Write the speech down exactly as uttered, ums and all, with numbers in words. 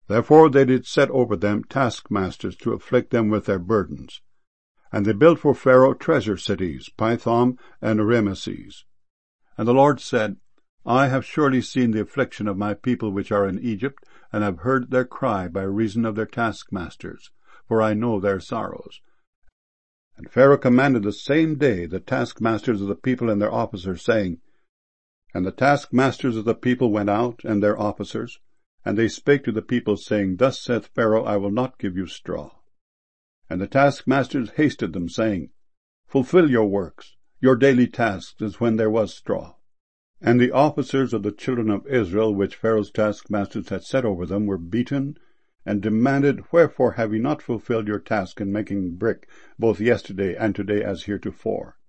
Therefore they did set over them taskmasters to afflict them with their burdens. And they built for Pharaoh treasure cities, Pithom and Rameses. And the Lord said, I have surely seen the affliction of my people which are in Egypt, and have heard their cry by reason of their taskmasters, for I know their sorrows. And Pharaoh commanded the same day the taskmasters of the people and their officers, saying, And the taskmasters of the people went out, and their officers, and they spake to the people, saying, Thus saith Pharaoh, I will not give you straw. And the taskmasters hasted them, saying, Fulfill your works, your daily tasks, as when there was straw. And the officers of the children of Israel, which Pharaoh's taskmasters had set over them, were beaten, and demanded, Wherefore have ye not fulfilled your task in making brick, both yesterday and today as heretofore?